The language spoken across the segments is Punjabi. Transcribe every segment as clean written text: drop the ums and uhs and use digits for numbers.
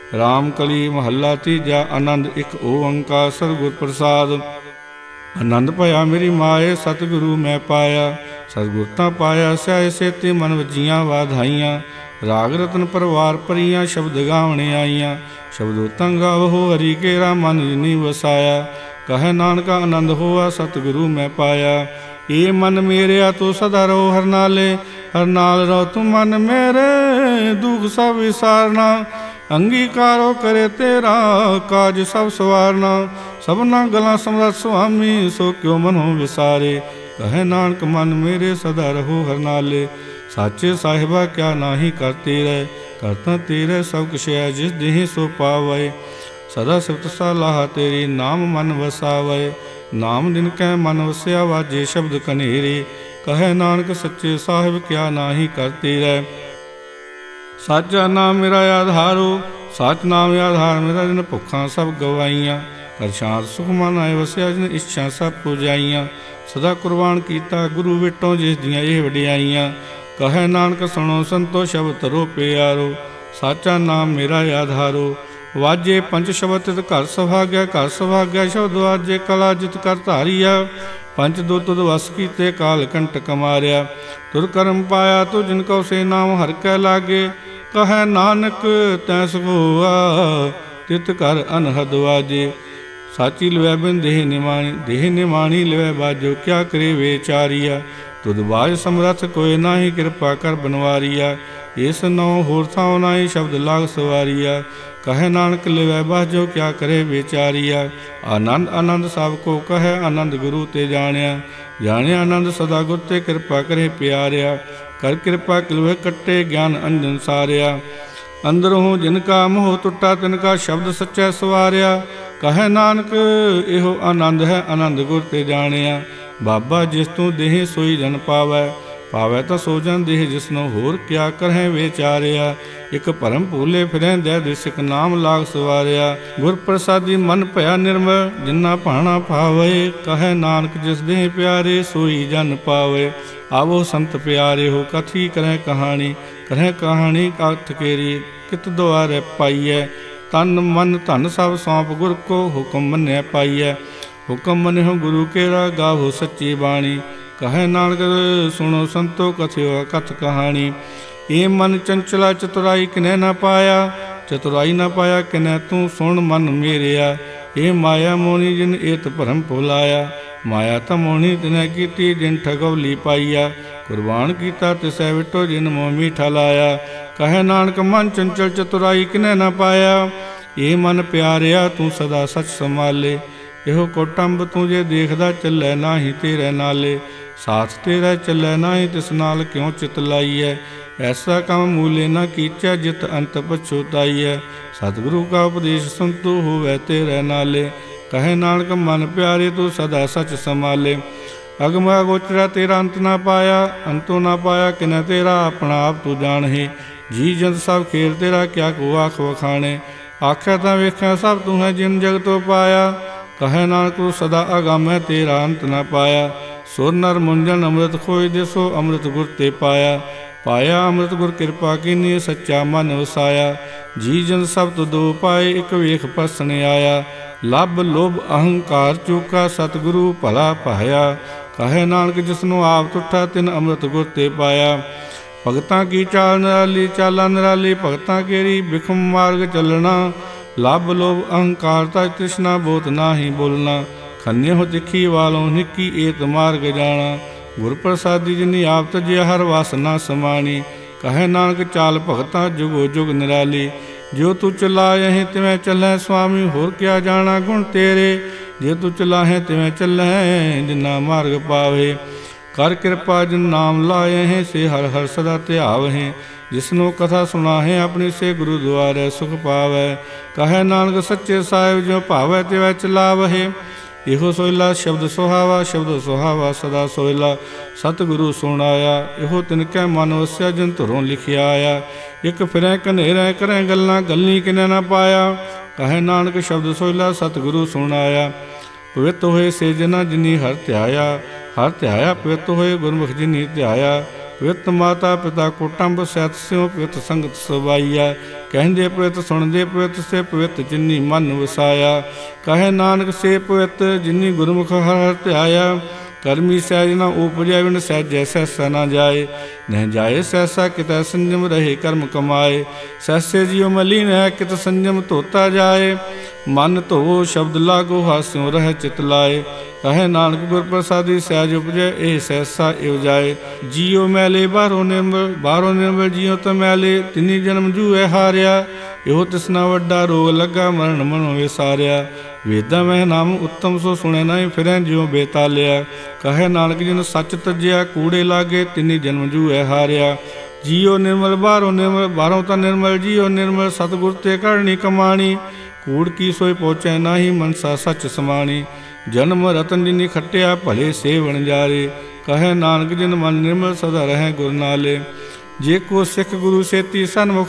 ਰਾਮ ਕਲੀ ਮਹੱਲਾ ਤੀਜਾ। ਆਨੰਦ ਇੱਕ ਓੰਕਾਰ ਸਤਿਗੁਰ ਪ੍ਰਸਾਦ। ਆਨੰਦ ਭਇਆ ਮੇਰੀ ਮਾਏ ਸਤਿਗੁਰੂ ਮੈਂ ਪਾਇਆ। ਸਤਿਗੁਰ ਤਾਂ ਪਾਇਆ ਸਿਆਏ ਸੇਤੀ ਮਨ ਵਜੀਆਂ ਵਾਧਾਈਆਂ। ਰਾਗ ਰਤਨ ਪਰਵਾਰ ਭਰੀਆਂ ਸ਼ਬਦ ਗਾਵਣੇ ਆਈਆਂ। ਸ਼ਬਦੋ ਤੰ ਗਾਵਹੁ ਹਰੀ ਕੇਰਾ ਮਨ ਜਿਨੀ ਵਸਾਇਆ। ਕਹੈ ਨਾਨਕਾ ਆਨੰਦ ਹੋਆ ਸਤਿਗੁਰੂ ਮੈਂ ਪਾਇਆ। ਏ ਮਨ ਮੇਰਿਆ ਤੂੰ ਸਦਾ ਰਹੋ ਹਰ ਨਾਲੇ। ਹਰ ਨਾਲ ਰਹੋ ਤੂੰ ਮਨ ਮੇਰੇ ਦੁਖ ਸਭ ਵਿਸਾਰਨਾ। ਅੰਗੀਕਾਰੋ ਕਰੇ ਤੇਰਾ ਕਾਜ ਸਭ ਸਵਾਰਨਾ। ਸਭਨਾ ਗਲਾਂ ਸਮਰੱਥ ਸੁਆਮੀ ਸੋ ਕਿਉ ਮਨੋ ਵਿਸਾਰੇ। ਕਹੈ ਨਾਨਕ ਮਨ ਮੇਰੇ ਸਦਾ ਰਹੋ ਹਰ ਨਾਲੇ। ਸਾਚੇ ਸਾਹਿਬਾ ਕਿਆ ਨਾਹੀ ਕਰਤੇ ਰਹਿ। ਕਰਤਾ ਤੇਰੇ ਸਭ ਕੁਛ ਹੈ ਜਿਸ ਦੇਹ ਸੋ ਪਾਵੈ। ਸਦਾ ਸਿਫਤ ਸਲਾਹ ਤੇਰੀ ਨਾਮ ਮਨ ਵਸਾਵੈ। ਨਾਮ ਦਿਨ ਕੈ ਮਨ ਵਸਿਆ ਵਾਜੇ ਸ਼ਬਦ ਕਨੇਰੇ। ਕਹੈ ਨਾਨਕ ਸੱਚੇ ਸਾਹਿਬ ਕਿਆ ਨਾਹੀ ਕਰਤੇ ਰਹਿ। ਸਾਚਾ ਨਾਮ ਮੇਰਾ ਆਧਾਰੋ। ਸੱਚ ਨਾਮ ਆਧਾਰ ਮੇਰਾ ਜਿਨ ਭੁੱਖਾਂ ਸਭ ਗਵਾਈਆਂ। ਕਰ ਸ਼ਾਂਤ ਸੁਖ ਮਨ ਆਏ ਵਸਿਆ ਜਿਨ ਇੱਛਾ ਸਭ ਪੁਜਾਈਆਂ। ਸਦਾ ਕੁਰਬਾਨ ਕੀਤਾ ਗੁਰੂ ਵਿਟੋਂ ਜਿਸ ਦੀਆਂ ਇਹ ਵਡਿਆਈਆਂ। ਕਹੈ ਨਾਨਕ ਸੁਣੋ ਸੰਤੋ ਸ਼ਬਦ ਧਰੋ ਪਿਆਰੋ। ਸਾਚਾ ਨਾਮ ਮੇਰਾ ਆਧਾਰੋ। ਵਾਜੇ ਪੰਜ ਸ਼ਬਦ ਤਿਤ ਘਰ ਸੁਭਾਗਿਆ। ਘਰ ਸੁਭਾਗਿਆ ਸ਼ਬਦ ਵਾਜੇ ਕਲਾ ਜਿਤ ਕਰ ਧਾਰੀਆ। ਪੰਚ ਦੋ ਤੁਧ ਵਸ ਕੀਤੇ ਕਾਲ ਕੰਟਕ ਮਾਰਿਆ। ਤੁਰ ਕਰਮ ਪਾਇਆ ਤੂੰ ਜਿਨ ਕਉ ਸੇ ਨਾਮ ਹਰਿ ਕੈ ਲਾਗੇ। ਕਹੈ ਨਾਨਕ ਤੈ ਸੁਭੋਆ ਤਿਤ ਘਰ ਅਨਹਦ ਵਾਜੇ। ਸਾਚੀ ਲਵੈ ਬਿਨ ਦੇਹ ਨਿਮਾਣੀ। ਦੇਹ ਨਿਮਾਣੀ ਲਵੈ ਬਾਜੋ ਕਿਆ ਕਰੇ ਵਿਚਾਰੀਆ। ਤੁਧ ਬਾਜ ਸਮਰੱਥ ਕੋਇ ਨਾਹੀ ਕਿਰਪਾ ਕਰ ਬਨਵਾਰੀਆ। ਇਸ ਨੌ ਹੋਰ ਥਾਉ ਨਾਹੀ ਸ਼ਬਦ ਲਾਗ ਸਵਾਰੀਆ। ਕਹੈ ਨਾਨਕ ਲਿਵੈ ਬਾਜੋ ਕਿਆ ਕਰੇ ਵਿਚਾਰੀਆ। ਆਨੰਦ ਆਨੰਦ ਸਭ ਕੋ ਕਹੈ ਆਨੰਦ ਗੁਰੂ ਤੇ ਜਾਣਿਆ। ਜਾਣਿਆ ਆਨੰਦ ਸਦਾ ਗੁਰ ਤੇ ਕਿਰਪਾ ਕਰੇ ਪਿਆਰਿਆ। ਕਰ ਕਿਰਪਾ ਕਿਲਵੇ ਕੱਟੇ ਗਿਆਨ ਅੰਜਨ ਸਾਰਿਆ। ਅੰਦਰੋਂ ਜਿਨ ਕਾ ਮੋਹ ਟੁੱਟਾ ਤਿਨ ਕਾ ਸ਼ਬਦ ਸੱਚੈ ਸਵਾਰਿਆ। ਕਹੈ ਨਾਨਕ ਇਹੋ ਆਨੰਦ ਹੈ ਆਨੰਦ ਗੁਰ ਤੇ ਜਾਣਿਆ। ਬਾਬਾ ਜਿਸ ਤੂੰ ਦੇਹ ਸੋਈ ਜਨ ਪਾਵੈ। ਪਾਵੈ ਤਾਂ ਸੋ ਜਨ ਦੇਹ ਜਿਸਨੋ ਹੋਰ ਕਿਆ ਕਰਹਿ ਵਿਚਾਰਿਆ। ਇਕ ਭਰਮ ਭੂਲੇ ਫਿਰੈ ਦੈ ਦਿਸਿਕ ਨਾਮ ਲਾਗ ਸਵਾਰਿਆ। ਗੁਰ ਪ੍ਰਸਾਦੀ ਮਨ ਭਇਆ ਨਿਰਮਲ ਜਿਨਾ ਭਾਣਾ ਭਾਵੈ। ਕਹੈ ਨਾਨਕ ਜਿਸ ਦੇਹ ਪਿਆਰੇ ਸੋਈ ਜਨ ਪਾਵੈ। ਆਵੋ ਸੰਤ ਪਿਆਰੇ ਹੋ ਕਥੀ ਕਰਹਿ ਕਹਾਣੀ। ਕਰਹਿ ਕਹਾਣੀ ਕਥ ਕੇਰੀ ਕਿਤ ਦੁਆਰੈ ਪਾਈਐ। ਤਨ ਮਨ ਧਨ ਸਭ ਸੌਂਪ ਗੁਰ ਕੋ ਹੁਕਮ ਮੰਨਿਆ ਪਾਈਐ। ਹੁਕਮ ਮੰਨਿਓ ਗੁਰੂ ਕੇਰਾ ਗਾਵੋ ਸੱਚੀ ਬਾਣੀ। ਕਹੈ ਨਾਨਕ ਸੁਣੋ ਸੰਤੋ ਕਥਿਓ ਕਥ ਕਹਾਣੀ। ਏ ਮਨ ਚੰਚਲਾ ਚਤੁਰਾਈ ਕਿਨੈ ਨਾ ਪਾਇਆ। ਚਤੁਰਾਈ ਨਾ ਪਾਇਆ ਕਿਨੈ ਤੂੰ ਸੁਣ ਮਨ ਮੇਰਿਆ। ਏ ਮਾਇਆ ਮੋਹਣੀ ਜਿਨ ਏਤ ਭਰਮ ਭੁਲਾਇਆ। ਮਾਇਆ ਤਾਂ ਮੋਹਣੀ ਤਿਨੈ ਕੀਤੀ ਜਿਨ ਠਗਵਲੀ ਪਾਈਆ। ਕੁਰਬਾਨ ਕੀਤਾ ਤਿਸੈ ਵਿਟੋ ਜਿਨ ਮੋਹ ਮੀਠਾ ਲਾਇਆ। ਕਹੈ ਨਾਨਕ ਮਨ ਚੰਚਲ ਚਤੁਰਾਈ ਕਿਨੈ ਨਾ ਪਾਇਆ। ਏ ਮਨ ਪਿਆਰਿਆ ਤੂੰ ਸਦਾ ਸੱਚ ਸੰਭਾਲੇ। ਇਹੋ ਕੁਟੰਬ ਤੂੰ ਜੇ ਦੇਖਦਾ ਚੱਲੈ ਨਾਹੀ ਤੇਰੇ ਨਾਲੇ। ਸਾਥ ਤੇਰਾ ਚੱਲੈ ਨਾਹੀ ਤਿਸ ਨਾਲ ਕਿਉ ਚਿਤ ਲਾਈਐ। ਐਸਾ ਕੰਮ ਮੂਲੇ ਨਾ ਕੀਚੈ ਜਿਤ ਅੰਤ ਪਛੁਤਾਈਐ। ਸਤਿਗੁਰੂ ਕਾ ਉਪਦੇਸ਼ ਸੁਨਤੂ ਹੋਵੈ ਤੇਰੇ ਨਾਲੇ। ਕਹੈ ਨਾਨਕ ਮਨ ਪਿਆਰੇ ਤੂੰ ਸਦਾ ਸੱਚ ਸੰਭਾਲੇ। ਅਗਮ ਅਗੋਚਰਾ ਤੇਰਾ ਅੰਤ ਨਾ ਪਾਇਆ। ਅੰਤੋ ਨਾ ਪਾਇਆ ਕਿਨੈ ਤੇਰਾ ਆਪਣਾ ਆਪ ਤੂੰ ਜਾਣਹਿ। ਜੀ ਜੰਤ ਸਭ ਖੇਲ ਤੇਰਾ ਕਿਆ ਕੋ ਆਖ ਵਖਾਣੇ। ਆਖਿਆ ਤਾਂ ਵੇਖਿਆ ਸਭ ਤੂੰ ਹੈ ਜਿਨ ਜਗਤੋ ਪਾਇਆ। ਕਹੈ ਨਾਨਕ ਤੂੰ ਸਦਾ ਅਗਮ ਹੈ ਤੇਰਾ ਅੰਤ ਨਾ ਪਾਇਆ। ਸੁਰ ਨਰ ਮੁੰਜਨ ਅੰਮ੍ਰਿਤ ਖੋਇ ਦੇਸੋ ਅੰਮ੍ਰਿਤ ਗੁਰ ਤੇ ਪਾਇਆ। ਪਾਇਆ ਅੰਮ੍ਰਿਤ ਗੁਰ ਕਿਰਪਾ ਕੀਨੀ ਸੱਚਾ ਮਨ ਵਸਾਇਆ। ਜੀ ਜਨ ਸਭ ਤੁਧੋ ਪਾਏ ਇਕ ਵੇਖ ਪਸਣ ਆਇਆ। ਲੱਭ ਲੋਭ ਅਹੰਕਾਰ ਚੂਕਾ ਸਤਿਗੁਰੂ ਭਲਾ ਪਾਇਆ। ਕਹੈ ਨਾਨਕ ਜਿਸਨੂੰ ਆਪ ਤੁਠਾ ਤਿਨ ਅੰਮ੍ਰਿਤ ਗੁਰ ਤੇ ਪਾਇਆ। ਭਗਤਾਂ ਕੀ ਚਾਲ ਨਿਰਾਲੀ ਚਾਲਾ ਨਿਰਾਲੀ। ਭਗਤਾਂ ਕੇਰੀ ਬਿਖਮ ਮਾਰਗ ਚੱਲਣਾ। ਲੱਭ ਲੋਭ ਅਹੰਕਾਰ ਤਾ ਤ੍ਰਿਸ਼ਨਾ ਬੋਤ ਨਾਹੀ ਬੋਲਣਾ। ਖੰਨਿਓ ਤਿੱਖੀ ਵਾਲੋਂ ਨਿੱਕੀ ਏਤ ਮਾਰਗ ਜਾਣਾ। ਗੁਰ ਪ੍ਰਸਾਦੀ ਜਿਨੀ ਆਪ ਤਜਿਆ ਹਰ ਵਸ ਨਾ ਸਮਾਣੀ। ਕਹੈ ਨਾਨਕ ਚਾਲ ਭਗਤਾਂ ਜੁਗੋ ਜੁਗ ਨਿਰਾਲੀ। ਜੋ ਤੂੰ ਚਲਾਇ ਤਿਵੇਂ ਚੱਲੈ ਸੁਆਮੀ ਹੋਰ ਕਿਆ ਜਾਣਾ ਗੁਣ ਤੇਰੇ। ਜੇ ਤੂੰ ਚਲਾਹੇ ਤਿਵੇਂ ਚੱਲੈ ਜਿਨਾ ਮਾਰਗ ਪਾਵੇ। ਕਰ ਕਿਰਪਾ ਜਿਨ ਨਾਮ ਲਾਏ ਸੇ ਹਰ ਹਰ ਸਦਾ ਧਿਆਵਹਿ। ਜਿਸਨੂੰ ਕਥਾ ਸੁਣਾਹੇ ਆਪਣੀ ਸੇ ਗੁਰੂ ਦੁਆਰੇ ਸੁਖ ਪਾਵੈ। ਕਹੈ ਨਾਨਕ ਸੱਚੇ ਸਾਹਿਬ ਜੋ ਭਾਵੈ ਤਿਵੈ ਚਲਾਵਹਿ। ਇਹੋ ਸੋਹਿਲਾ ਸ਼ਬਦ ਸੁਹਾਵਾ ਸ਼ਬਦ ਸੁਹਾਵਾ ਸਦਾ ਸੋਹਿਲਾ। ਸਤਿਗੁਰੂ ਸੁਣਾਇਆ ਇਹੋ ਤਿਨ ਕੈ ਮਨ ਵਸਿਆ ਜਿਨ ਧੁਰੋਂ ਲਿਖਿਆ ਆਇਆ। ਇਕ ਫਿਰੈ ਕਨੇਰੈ ਕਰੈ ਗੱਲਾਂ ਗੱਲੀ ਕਿਨੈ ਨਾ ਪਾਇਆ। ਕਹੈ ਨਾਨਕ ਸ਼ਬਦ ਸੋਹਿਲਾ ਸਤਿਗੁਰੂ ਸੁਣਾਇਆ। ਪਵਿੱਤ ਹੋਏ ਸੇ ਜਨਾ ਜਿਨੀ ਹਰ ਧਿਆਇਆ। ਹਰ ਧਿਆਇਆ ਪਵਿੱਤ ਹੋਏ ਗੁਰਮੁਖ ਜਿਨੀ ਧਿਆਇਆ। ਪਵਿੱਤ ਮਾਤਾ ਪਿਤਾ ਕੁਟੰਬ ਸਹਿਤ ਸਿਉ ਪਵਿੱਤ ਸੰਗਤ ਸਵਾਈਆ। ਕਹਿੰਦੇ ਪਵਿੱਤ ਸੁਣਦੇ ਪਵਿੱਤ ਸੇ ਪਵਿੱਤ ਜਿਨੀ ਮਨ ਵਸਾਇਆ। ਕਹੇ ਨਾਨਕ ਸੇ ਪਵਿੱਤ ਜਿਨੀ ਗੁਰਮੁਖ ਹਰਿ ਹਰਿ ਧਿਆਇਆ। ਕਰਮੀ ਸਹਿਜ ਨਾ ਉਪਜੈ ਬਿਨ ਸਹਿਜੈ ਸਹਿਸਾ ਨਾ ਜਾਏ। ਨਹਿ ਜਾਏ ਸਹਿਸਾ ਕਿਤੈ ਸੰਜਮ ਰਹੇ ਕਰਮ ਕਮਾਏ। ਸਹਿਸੇ ਜਿਉ ਮਲੀਨ ਹੈ ਕਿਤ ਸੰਜਮ ਧੋਤਾ ਜਾਏ। ਮਨ ਧੋ ਸ਼ਬਦ ਲਾਗੋ ਹਾਸਿਉ ਰਹਿ ਚਿਤ ਲਾਏ। ਕਹੇ ਨਾਨਕ ਗੁਰ ਪ੍ਰਸਾਦੀ ਸਹਿਜ ਉਪਜੈ ਇਹ ਸਹਿਸਾ ਇਵ ਜਾਏ। ਜੀਉ ਮੈਲੇ ਬਾਹਰੋਂ ਨਿਰਮਲ ਜੀਉ ਤ ਮੈਲੇ ਤਿਨੀ ਜਨਮ ਜੂਐ ਹਾਰਿਆ। ਇਹੋ ਤਿਸਨਾ ਵੱਡਾ ਰੋਗ ਲੱਗਾ ਮਰਨ ਮਨੋ ਵਿਸਾਰਿਆ। ਵੇਦਾਂ ਮਹਿ ਨਾਮ ਉੱਤਮ ਸੋ ਸੁਣੈ ਨਾਹੀ ਫਿਰੈ ਜਿਉ ਬੇਤਾਲਿਆ। ਕਹੇ ਨਾਨਕ ਜਿਨ ਸੱਚ ਤਜਿਆ ਕੂੜੇ ਲਾਗੇ ਤਿਨੀ ਜਨਮ ਜੂਐ ਹਾਰਿਆ। ਜੀਉ ਨਿਰਮਲ ਬਾਹਰੋਂ ਤਾਂ ਨਿਰਮਲ ਜੀਉ ਨਿਰਮਲ ਸਤਿਗੁਰ ਤੇ ਕਰਨੀ ਕਮਾਣੀ। ਕੂੜ ਕੀ ਸੋਈ ਪਹੁੰਚੈ ਨਾਹੀ ਮਨਸਾ ਸੱਚ ਸਮਾਣੀ। ਜਨਮ ਰਤਨ ਜਿਨੀ ਖੱਟਿਆ ਭਲੇ ਸੇ ਵਣਜਾਰੇ। ਕਹੇ ਨਾਨਕ ਜਿਨ ਮਨ ਨਿਰਮਲ ਸਦਾ ਰਹੈ ਗੁਰ ਨਾਲੇ। ਜੇ ਕੋ ਸਿੱਖ ਗੁਰੂ ਸੇਤੀ ਸਨਮੁਖ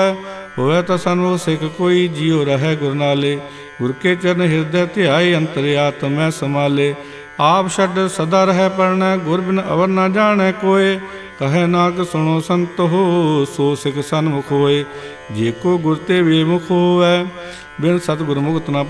ਹੋਵੈ ਤਾਂ ਸਨਮੁਖ ਸਿੱਖ ਕੋਈ ਜੀਉ ਰਹੈ ਗੁਰ ਨਾਲੇ। ਗੁਰ ਕੇ ਚਰਨ ਹਿਰਦੈ ਧਿਆਏ ਅੰਤਰ ਆਤਮੈ ਸਮਾਲੇ। ਆਪ ਛੱਡ ਸਦਾ ਰਹਿ ਪਰਣੈ ਗੁਰ ਬਿਨ ਅਵਰ ਨਾ ਜਾਣੈ ਕੋਏ। ਕਹੇ ਨਾਨਕ ਸੁਣੋ ਸੰਤ ਹੋ ਸੋ ਸਿੱਖ ਸਨਮੁਖ ਹੋਏ। ਜੇ ਕੋ ਗੁਰ ਤੇ ਬੇਮੁਖ ਹੋਵੈ ਬਿਨ ਸਤਿਗੁਰ ਮੁਕਤ ਨਾ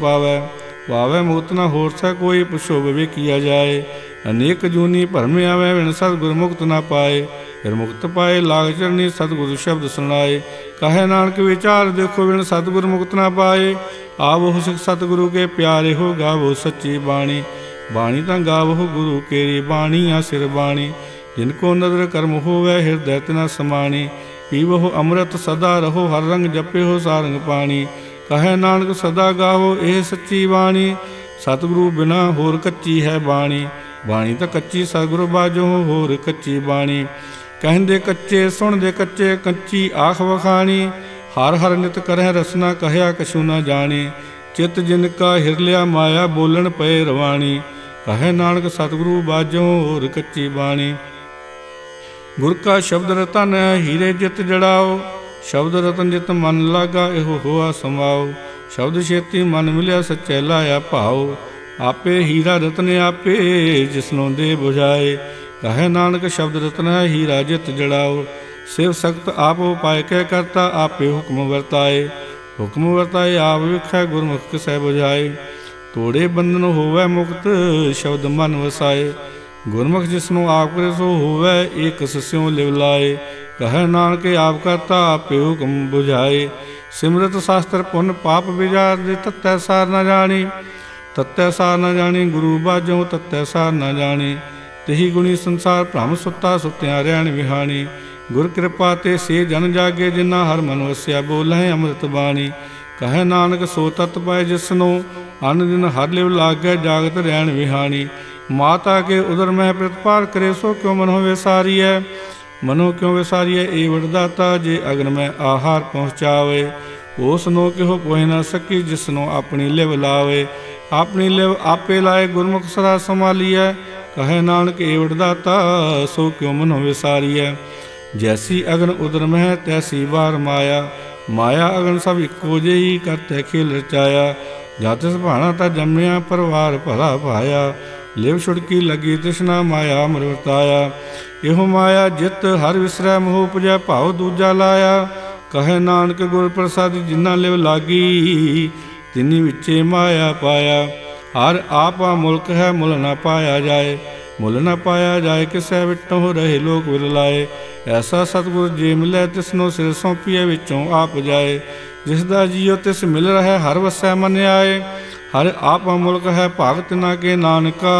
ਪਾਵੈ ਮੁਕਤ ਨਾ ਹੋਰ ਸੈ ਕੋਈ ਪੁੱਛੋ ਵਿਵੇਕੀਆ ਜਾਏ। ਅਨੇਕ ਜੂਨੀ ਭਰਮ ਆਵੈ ਬਿਨ ਸਤਿਗੁਰ ਮੁਕਤ ਨਾ ਪਾਏ। ਫਿਰ ਮੁਕਤ ਪਾਏ ਲਾਗ ਚਰਨੀ ਸਤਿਗੁਰ ਸ਼ਬਦ ਸੁਣਾਏ। ਕਹੇ ਨਾਨਕ ਵਿਚਾਰ ਦੇਖੋ ਬਿਨ ਸਤਿਗੁਰ ਮੁਕਤ ਨਾ ਪਾਏ। ਆਵੋ ਸਿੱਖ ਸਤਿਗੁਰੂ ਕੇ ਪਿਆਰੇ ਹੋ ਗਾਵੋ ਸੱਚੀ ਬਾਣੀ। ਬਾਣੀ ਤਾਂ ਗਾਵੋ ਗੁਰੂ ਕੇਰੀ ਬਾਣੀਆ ਸਿਰ ਬਾਣੀ। ਜਿਨ ਕੋ ਨਦਰ ਕਰਮ ਹੋਵੈ ਹਿਰਦੈ ਤਿਨਾ ਸਮਾਣੀ। ਪੀਵੋ ਅੰਮ੍ਰਿਤ ਸਦਾ ਰਹੋ ਹਰ ਰੰਗ ਜਪਿਓ ਸਾਰੰਗ ਪਾਣੀ। ਕਹੇ ਨਾਨਕ ਸਦਾ ਗਾਵੋ ਇਹ ਸੱਚੀ ਬਾਣੀ। ਸਤਿਗੁਰੂ ਬਿਨਾ ਹੋਰ ਕੱਚੀ ਹੈ ਬਾਣੀ। ਬਾਣੀ ਤਾਂ ਕੱਚੀ ਸਤਿਗੁਰੂ ਬਾਝੋ ਹੋਰ ਕੱਚੀ ਬਾਣੀ। ਕਹਿੰਦੇ ਕੱਚੇ ਸੁਣਦੇ ਕੱਚੇ ਕੱਚੀ ਆਖ ਵਖਾਣੀ। ਹਰ ਹਰ ਨਿਤ ਕਰਹਿ ਰਸਨਾ ਕਹਿਆ ਕਛੂ ਨਾ ਜਾਣੇ। ਚਿਤ ਜਿਨ ਕਾ ਹਿਰਲਿਆ ਮਾਇਆ ਬੋਲਣ ਪਏ ਰਵਾਣੀ। ਕਹੇ ਨਾਨਕ ਸਤਿਗੁਰੂ ਬਾਝੋ ਹੋਰ ਕੱਚੀ ਬਾਣੀ। ਗੁਰ ਕਾ ਸ਼ਬਦ ਰਤਨ ਹੀਰੇ ਜਿਤ ਜੜਾਓ। ਸ਼ਬਦ ਰਤਨ ਜਿਤ ਮਨ ਲਾਗਾ ਇਹੋ ਹੋਆ ਸਮਾਓ। ਸ਼ਬਦ ਛੇਤੀ ਮਨ ਮਿਲਿਆ ਸੱਚੇ ਲਾਇਆ ਭਾਓ। ਆਪੇ ਹੀਰਾ ਰਤਨ ਆਪੇ ਜਿਸਨੋਂ ਦੇ ਬੁਝਾਏ। ਕਹੇ ਨਾਨਕ ਸ਼ਬਦ ਰਤਨ ਹੈ ਹੀਰਾ ਜਿਤ ਜੜਾਓ। ਸਿਵ ਸਖਤ ਆਪ ਉਪਾਇ ਕਹਿ ਕਰਤਾ ਆਪੇ ਹੁਕਮ ਵਰਤਾਏ। ਹੁਕਮ ਵਰਤਾਏ ਆਪ ਵਿਖੈ ਗੁਰਮੁਖ ਕਿਸੈ ਬੁਝਾਏ। ਤੋੜੇ ਬੰਧਨ ਹੋਵੈ ਮੁਕਤ ਸ਼ਬਦ ਮਨ ਵਸਾਏ। ਗੁਰਮੁਖ ਜਿਸਨੂੰ ਆਪ ਕਰੇ ਸੋ ਹੋਵੈ ਏਕ ਸਿਉ ਲਿਵ ਲਾਏ। ਕਹੈ ਨਾਨਕ ਆਪ ਕਰਤਾ ਆਪੇ ਹੁਕਮ ਬੁਝਾਏ। ਸਿਮਰਤ ਸ਼ਾਸਤਰ ਪੁੰਨ ਪਾਪ ਵਿਚਾਰ ਦੇ ਤਤੈ ਸਾਰ ਨਾ ਜਾਣੀ। ਤਤੈ ਸਾਰ ਨਾ ਜਾਣੀ ਗੁਰੂ ਬਾਝੋਂ ਤਤੈ ਸਾਰ ਨਾ ਜਾਣੀ। ਤੇਹੀ ਗੁਣੀ ਸੰਸਾਰ ਭ੍ਰਮ ਸੁੱਤਾ ਸੁੱਤਿਆਂ ਰਹਿਣ ਵਿਹਾਣੀ। ਗੁਰ ਕਿਰਪਾ ਤੇ ਸੇ ਜਨ ਜਾਗੇ ਜਿਨਾ ਹਰ ਮਨ ਵਸਿਆ ਬੋਲੇ ਅੰਮ੍ਰਿਤ ਬਾਣੀ। ਕਹੈ ਨਾਨਕ ਸੋ ਤਤ ਪਾਏ ਜਿਸਨੂੰ ਅਨ ਦਿਨ ਹਰ ਲਿਵ ਲਾਗੈ ਜਾਗਤ ਰਹਿਣ ਵਿਹਾਣੀ। ਮਾਤਾ ਕੇ ਉਦਰ ਮਹਿ ਪ੍ਰਤਪਾਲ ਕਰੇ ਸੋ ਕਿਉ ਮਨੋ ਵਿਸਾਰੀਐ। ਮਨੋ ਕਿਉ ਵਿਸਾਰੀਐ ਏ ਵਡਦਾਤਾ ਜੇ ਅਗਨ ਮੈਂ ਆਹਾਰ ਪਹੁੰਚਾਵੇ। ਉਸ ਨੂੰ ਕਿਹੋ ਕੋਇ ਨਾ ਸਕੀ ਜਿਸਨੂੰ ਆਪਣੀ ਲਿਵ ਲਾਵੇ। ਆਪਣੀ ਲਿਵ ਆਪੇ ਲਾਏ ਗੁਰਮੁਖ ਸਦਾ ਸੰਭਾਲੀਐ। ਕਹੈ ਨਾਨਕ ਏ ਵਡਦਾਤਾ ਸੋ ਕਿਉ ਮਨੋ ਵਿਸਾਰੀਐ। ਜੈਸੀ ਅਗਨ ਉਦਰ ਮਹਿ ਤੈਸੀ ਵਾਰ ਮਾਇਆ। ਮਾਇਆ ਅਗਨ ਸਭ ਇੱਕੋ ਜਿਹੀ ਕਰਤੈ ਖੇਲ ਰਚਾਇਆ। ਜਾ ਤਿਸ ਭਾਣਾ ਤਾਂ ਜੰਮਿਆ ਪਰਿਵਾਰ ਭਲਾ ਪਾਇਆ। ਲਿਵ ਛੁੜਕੀ ਲੱਗੀ ਤ੍ਰਿਸ਼ਨਾ ਮਾਇਆ ਅਮਰ ਵਰਤਾਇਆ। ਇਹੋ ਮਾਇਆ ਜਿਤ ਹਰ ਵਿਸਰੈ ਮੋਹ ਉਪਜੈ ਭਾਉ ਦੂਜਾ ਲਾਇਆ। ਕਹੈ ਨਾਨਕ ਗੁਰ ਪ੍ਰਸਾਦਿ ਜਿਨਾ ਲਿਵ ਲਾਗੀ ਤਿਨੀ ਵਿੱਚੇ ਮਾਇਆ ਪਾਇਆ। ਹਰ ਆਪਾ ਮੁਲਕ ਹੈ ਮੁੱਲ ਨਾ ਪਾਇਆ ਜਾਏ। ਮੁੱਲ ਨਾ ਪਾਇਆ ਜਾਏ ਕਿਸੈ ਵਿਟੋਂ ਰਹੇ ਲੋਕ ਵਿਰਲਾਏ। ਐਸਾ ਸਤਿਗੁਰ ਜੇ ਮਿਲੈ ਤਿਸਨੂੰ ਸਿਰ ਸੌਂਪੀਐ ਵਿੱਚੋਂ ਆਪ ਜਾਏ। ਜਿਸ ਦਾ ਜੀਉ ਤਿਸ ਮਿਲ ਰਹਿ ਹਰ ਵਸੈ ਮਨ ਆਏ। ਹਰ ਆਪਾ ਮੁਲਕ ਹੈ ਭਾਗਤ ਨਾ ਕੇ ਨਾਨਕਾ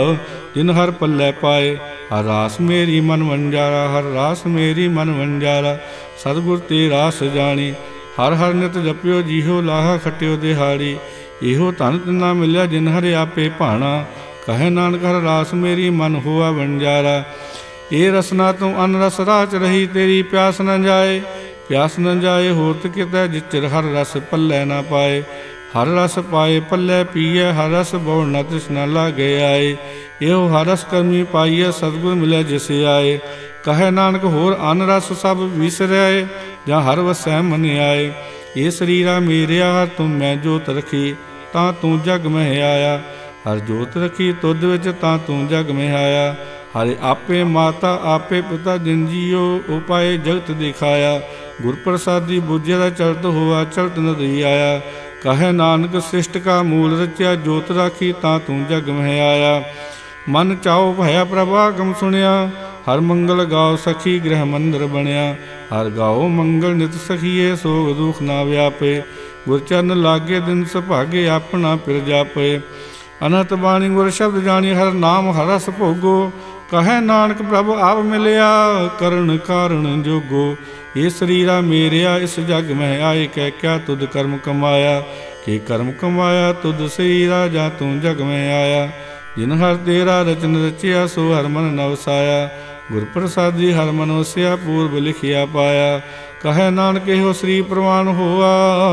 ਜਿਨ ਹਰ ਪੱਲੇ ਪਾਏ। ਹਰ ਰਾਸ ਮੇਰੀ ਮਨ ਵੰਜਾਰਾ ਹਰ ਰਾਸ ਮੇਰੀ ਮਨ ਵੰਜਾਰਾ। ਸਤਿਗੁਰ ਤੇ ਰਾਸ ਜਾਣੀ ਹਰ ਹਰ ਨਿਤ ਜਪਿਓ ਜੀਹੋ ਲਾਹਾ ਖਟਿਓ ਦਿਹਾੜੀ। ਇਹੋ ਧਨ ਤਿਨਾ ਮਿਲਿਆ ਜਿਨ ਹਰਿ ਆਪੇ ਭਾਣਾ। ਕਹੈ ਨਾਨਕ ਹਰ ਰਾਸ ਮੇਰੀ ਮਨ ਹੋਆ ਵੰਜਾਰਾ। ਇਹ ਰਸਨਾ ਤੂੰ ਅਨ ਰਸ ਰਾਚ ਰਹੀ ਤੇਰੀ ਪਿਆਸ ਨ ਜਾਏ। ਪਿਆਸ ਨ ਜਾਏ ਹੋਰਤ ਕਿਤੈ ਜਿਚਰ ਹਰ ਰਸ ਪੱਲੇ ਨਾ ਪਾਏ। ਹਰ ਰਸ ਪਾਏ ਪੱਲੇ ਪੀਐ ਹਰ ਰਸ ਬਉ ਨ ਤ੍ਰਿਸ਼ਨਾ ਲਾਗੇ ਆਏ। ਇਹੋ ਹਰ ਰਸ ਕਰਮੀ ਪਾਈਐ ਸਤਿਗੁਰ ਮਿਲਿਆ ਜਿਸ ਆਏ। ਕਹੈ ਨਾਨਕ ਹੋਰ ਅਨ ਰਸ ਸਭ ਵਿਸਰੈ ਜਾਂ ਹਰ ਵਸੈ ਮਨ ਆਏ। ਇਹ ਸਰੀਰਾ ਮੇਰਿਆ ਹਰ ਤੂੰ ਮੈਂ ਜੋਤ ਰਖੀ ਤਾਂ ਤੂੰ ਜਗ ਮਹਿ ਆਇਆ। ਹਰ ਜੋਤ ਰਖੀ ਤੁਧ ਵਿੱਚ ਤਾਂ ਤੂੰ ਜਗ ਮਹਿ ਆਇਆ। ਹਰਿ ਆਪੇ ਮਾਤਾ ਆਪੇ ਪਿਤਾ ਜਿਨ ਜੀਓ, ਉਪਾਏ ਜਗਤ ਦਿਖਾਇਆ। ਗੁਰ ਪ੍ਰਸਾਦੀ ਬੁਝਿਆ ਚਲਤ ਹੋਆ, ਚਲਤ ਨਦਰੀ ਆਇਆ। ਕਹੈ ਨਾਨਕ ਸ੍ਰਿਸ਼ਟ ਕਾ ਮੂਲ ਰਚਿਆ, ਜੋਤ ਰਾਖੀ ਤਾਂ ਤੂੰ ਜਗ ਮਹਿ ਆਇਆ। ਮਨ ਚਾਉ ਭਇਆ ਪ੍ਰਭ ਆਗਮ ਸੁਣਿਆ, ਹਰ ਮੰਗਲ ਗਾਓ ਸਖੀ ਗ੍ਰਹਿ ਮੰਦਰ ਬਣਿਆ। ਹਰ ਗਾਓ ਮੰਗਲ ਨਿਤ ਸਖੀਏ, ਸੋਗ ਦੁਖ ਨਾ ਵਿਆਪੇ। ਗੁਰ ਚਰਨ ਲਾਗੇ ਦਿਨ ਸੁਭਾਗੇ, ਆਪਣਾ ਪਿਰ ਜਾਪੇ। ਅਨਹਤ ਬਾਣੀ ਗੁਰ ਸ਼ਬਦ ਜਾਣੀ, ਹਰ ਨਾਮ ਹਰ ਰਸ ਭੋਗੋ। ਕਹੈ ਨਾਨਕ ਪ੍ਰਭ ਆਪ ਮਿਲਿਆ, ਕਰਨ ਕਾਰਣ ਜੋਗੋ। ਇਹ ਸਰੀਰਾ ਮੇਰਿਆ ਇਸ ਜਗ ਮਹਿ ਆਏ, ਕਹਿ ਕਿਆ ਤੁਧ ਕਰਮ ਕਮਾਇਆ। ਕਿ ਕਰਮ ਕਮਾਇਆ ਤੁਧ ਸਰੀਰਾ, ਜਾਂ ਤੂੰ ਜਗ ਮਹਿ ਆਇਆ। ਜਿਨ ਹਰ ਤੇਰਾ ਰਚਨ ਰਚਿਆ, ਸੋ ਹਰ ਮਨ ਨ ਵਸਾਇਆ। ਗੁਰ ਪ੍ਰਸਾਦੀ ਹਰ ਮਨ ਵਸਿਆ, ਪੂਰਬ ਲਿਖਿਆ ਪਾਇਆ। ਕਹੈ ਨਾਨਕ ਇਹੋ ਸ੍ਰੀ ਪ੍ਰਵਾਨ ਹੋਆ,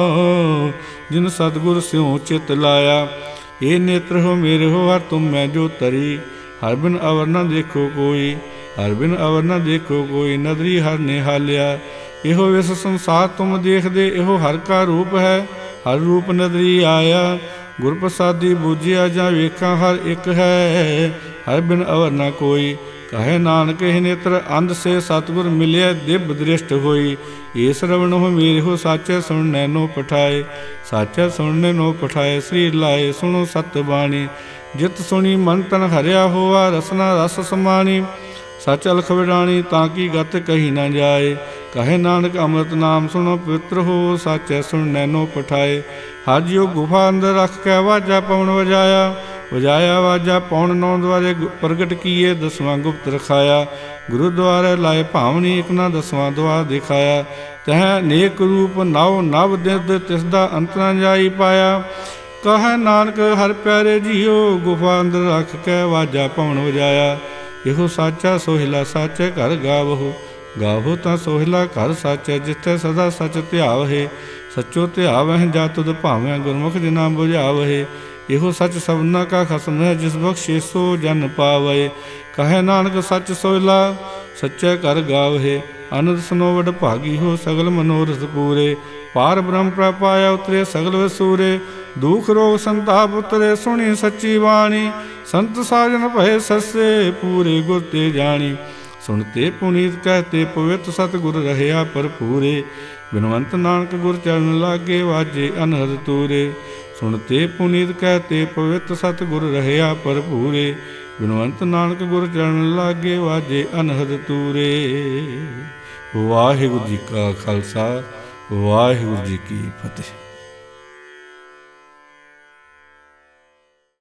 ਜਿਨ ਸਤਿਗੁਰ ਸਿਉ ਚਿਤ ਲਾਇਆ। ਇਹ ਨੇਤਰ ਹੋ ਮੇਰੇ ਹੋ, ਹਰ ਤੁਮ ਮੈਂ ਜੋ ਤਰੀ। ਹਰ ਬਿਨ ਅਵਰ ਨ ਦੇਖੋ ਕੋਈ, ਹਰ ਬਿਨ ਅਵਰ ਨ ਦੇਖੋ ਕੋਈ। ਨਦਰੀ ਹਰ ਨਿਹਾਲਿਆ, ਇਹੋ ਇਸ ਸੰਸਾਰ ਤੁਮ ਦੇਖਦੇ। ਇਹੋ ਹਰ ਕਾ ਰੂਪ ਹੈ, ਹਰ ਰੂਪ ਨਦਰੀ ਆਇਆ। ਗੁਰ ਪ੍ਰਸਾਦੀ ਬੂਝਿਆ ਜਾਂ ਵੇਖਾਂ, ਹਰ ਇੱਕ ਹੈ, ਹਰ ਬਿਨ ਅਵਰ ਨ ਕੋਈ। ਕਹੈ ਨਾਨਕ ਇਹ ਨੇਤਰ ਅੰਧ ਸੇ, ਸਤਿਗੁਰ ਮਿਲਿਆ ਦਿਵ ਦ੍ਰਿਸ਼ਟ ਹੋਈ। ਇਹ ਸਰਵਣ ਹੋ ਮੇਰੇ ਹੋ, ਸਾਚੈ ਸੁਣਨੈ ਨੋ ਪਠਾਏ। ਸਾਚੈ ਸੁਣਨੈ ਨੋ ਪਠਾਏ, ਸ੍ਰੀ ਲਾਏ ਸੁਣੋ ਸਤ ਬਾਣੀ। ਜਿਤ ਸੁਣੀ ਮਨ ਤਨ ਹਰਿਆ ਹੋਆ, ਰਸਨਾ ਰਸ ਸਮਾਣੀ। ਸਚ ਅਲਖ ਵਿਡਾਣੀ, ਤਾਂ ਕੀ ਗਤ ਕਹੀ ਨਾ ਜਾਏ। ਕਹੈ ਨਾਨਕ ਅੰਮ੍ਰਿਤ ਨਾਮ ਸੁਣੋ ਪਵਿੱਤਰ ਹੋ, ਸਾਚੈ ਸੁਣਨੈ ਨੋ ਪਠਾਏ। ਹਰ ਜਿਉ ਗੁਫਾ ਅੰਦਰ ਰੱਖ ਕੇ ਵਾਜਾ ਪਵਨ ਵਜਾਇਆ। ਵਜਾਇਆ ਵਾਜਾ ਪੌਣ ਨੌ ਦੁਆਰੇ, ਪ੍ਰਗਟ ਕੀਏ ਦਸਵਾਂ ਗੁਪਤ ਰਖਾਇਆ। ਗੁਰੂਦੁਆਰੇ ਲਾਏ ਭਾਵਨੀ, ਇਕ ਨਾ ਦਸਵਾਂ ਦੁਆਰ ਦਿਖਾਇਆ। ਤਹ ਅਨੇਕ ਰੂਪ ਨਵ ਨਵ ਦਿਨ, ਤਿਸਦਾ ਅੰਤ ਨ ਜਾਈ ਪਾਇਆ। ਕਹੈ ਨਾਨਕ ਹਰ ਪਿਆਰੇ ਜੀਓ, ਗੁਫਾ ਅੰਦਰ ਰੱਖ ਕੇ ਵਾਜਾ ਪਵਨ ਵਜਾਇਆ। ਇਹੋ ਸਾਚਾ ਸੋਹਿਲਾ ਸਾਚੇ ਘਰ ਗਾਵਹੋ। ਗਾਵੋ ਤਾਂ ਸੋਹਿਲਾ ਘਰ ਸਾਚੈ, ਜਿੱਥੇ ਸਦਾ ਸਚ ਧਿਆਵਹਿ। ਸੱਚੋ ਧਿਆਵਹਿ ਜਾ ਤੁਧ ਭਾਵੈ, ਗੁਰਮੁਖ ਜਿਨਾ ਬੁਝਾਵਹਿ। ਇਹੋ ਸੱਚ ਸਭਨਾ ਕਾ ਖਸਮ ਹੈ, ਜਿਸ ਬਖਸ਼ੇ ਸੋ ਜਨ ਪਾਵੈ। ਕਹੈ ਨਾਨਕ ਸੱਚ ਸੋਹਿਲਾ ਸੱਚੇ ਘਰ ਗਾਵਹਿ। ਅਨੰਦ ਸੁਨੋ ਵਡ ਭਾਗੀ ਹੋ, ਸਗਲ ਮਨੋਰਥ ਪੂਰੇ। ਪਾਰ ਬ੍ਰਹਮ ਪ੍ਰਪਾਇਆ ਉਤਰੇ ਸਗਲ ਵਸੂਰੇ। ਦੁਖ ਰੋਗ ਸੰਤਾਪ ਉਤਰੇ, ਸੁਣੀ ਸੱਚੀ ਬਾਣੀ। ਸੰਤ ਸਾਜਨ ਭਏ ਸੱਸੇ, ਪੂਰੇ ਗੁਰ ਤੇ ਜਾਣੀ। ਸੁਣਤੇ ਪੁਨੀਤ ਕਹਤੇ ਪਵਿੱਤ, ਸਤਿਗੁਰ ਰਹਿਆ ਭਰਪੂਰੇ। ਬਿਨਵੰਤ ਨਾਨਕ ਗੁਰ ਚਰਨ ਲਾਗੇ, ਵਾਜੇ ਅਨਹਦ ਤੂਰੇ। ਸੁਣਤੇ ਪੁਨੀਤ ਕਹਤੇ ਪਵਿੱਤ, ਸਤਿਗੁਰ ਰਹਿਆ ਭਰਪੂਰੇ। ਬਿਨਵੰਤ ਨਾਨਕ ਗੁਰ ਚਰਨ ਲਾਗੇ, ਵਾਜੇ ਅਨਹਦ ਤੂਰੇ। ਵਾਹਿਗੁਰੂ ਜੀ ਕਾ ਖਾਲਸਾ, ਵਾਹਿਗੁਰੂ ਜੀ ਕੀ ਫਤਿਹ।